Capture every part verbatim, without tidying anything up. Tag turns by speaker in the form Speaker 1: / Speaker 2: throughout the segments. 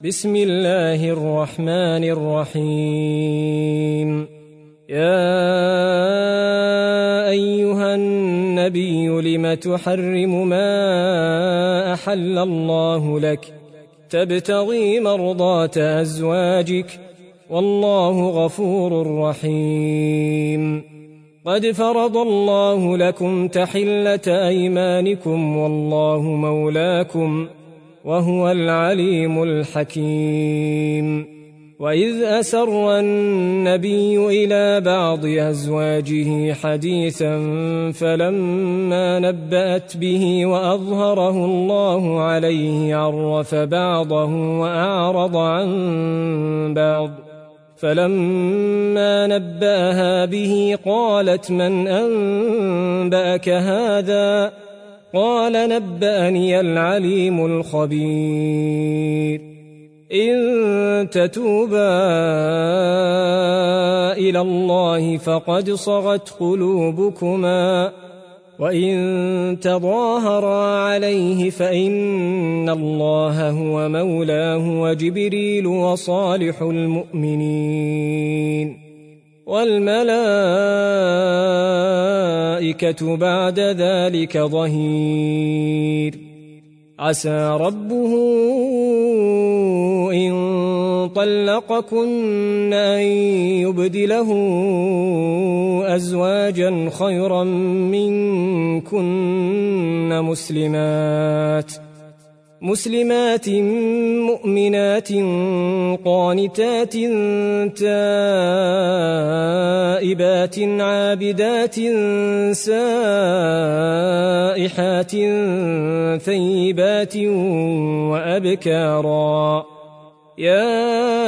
Speaker 1: بسم الله الرحمن الرحيم. يا أيها النبي لم تحرم ما أحل الله لك تبتغي مرضات أزواجك والله غفور رحيم. قد فرض الله لكم تحلة أيمانكم والله مولاكم وهو العليم الحكيم. وإذ أسر النبي إلى بعض أزواجه حديثا فلما نبأت به وأظهره الله عليه عرف بعضه وأعرض عن بعض، فلما نبأها به قالت من أنبأك هذا؟ قال نبأني العليم الخبير. إن تتوبا إلى الله فقد صغت قلوبكما وإن تظاهرا عليه فإن الله هو مولاه وجبريل وصالح المؤمنين والملائكة بعد ذلك ظهير. عسى ربه إن طلقكن أن يبدله أزواجا خيرا منكن مسلمات مسلمات مؤمنات قانتات تائبات عابدات سائحات ثيبات وأبكارا. يا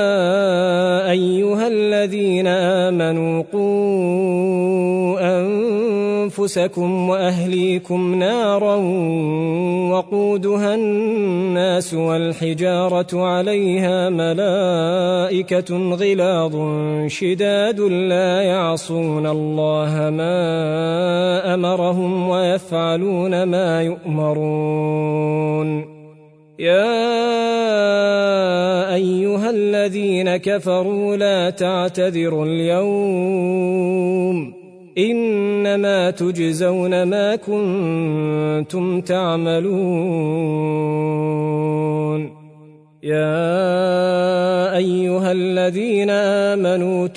Speaker 1: أيها الذين آمنوا قوا أنفسكم وأهليكم نارا وقودها الناس والحجارة عليها ملائكة غلاظ شداد لا يعصون الله ما أمرهم ويفعلون ما يؤمرون. يا أيها الذين كفروا لا تعتذروا اليوم إنما تجزون ما كنتم تعملون. يا أيها الذين آمنوا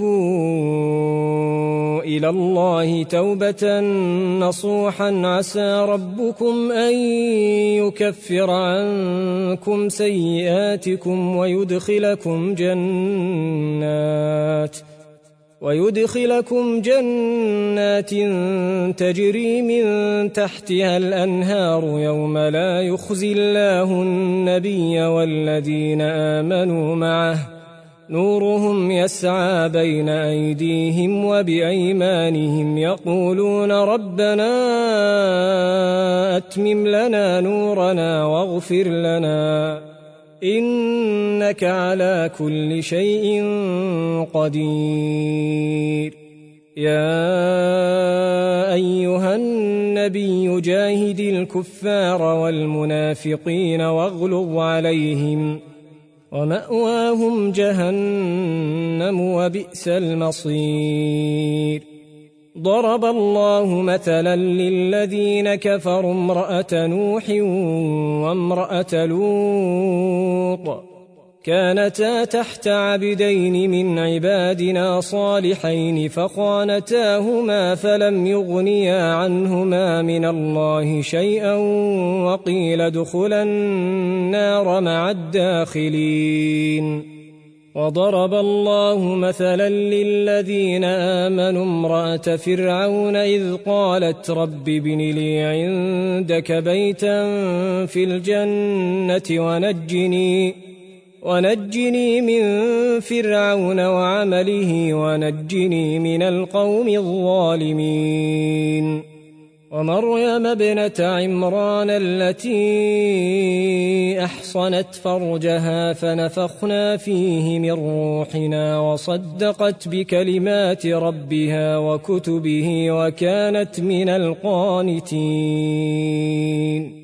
Speaker 1: توبوا إلى الله توبة نصوحا عسى ربكم أن يكفر عنكم سيئاتكم ويدخلكم جنات ويدخلكم جنات تجري من تحتها الأنهار يوم لا يخزي الله النبي والذين آمنوا معه نورهم يسعى بين أيديهم وبأيمانهم يقولون ربنا أتمم لنا نورنا واغفر لنا إنك على كل شيء قدير. يا أيها النبي جاهد الكفار والمنافقين واغلظ عليهم ومأواهم جهنم وبئس المصير. ضرب الله مثلا للذين كفروا امرأة نوح وامرأة لوط كانتا تحت عبدين من عبادنا صالحين فخانتاهما فلم يغنيا عنهما من الله شيئا وقيل ادخلا النار مع الداخلين. وضرب الله مثلا للذين آمنوا امرأة فرعون إذ قالت رب ابن لي عندك بيتا في الجنة ونجني ونجني من فرعون وعمله ونجني من القوم الظالمين. ومريم ابنة عمران التي أحصنت فرجها فنفخنا فيه من روحنا وصدقت بكلمات ربها وكتبه وكانت من القانتين.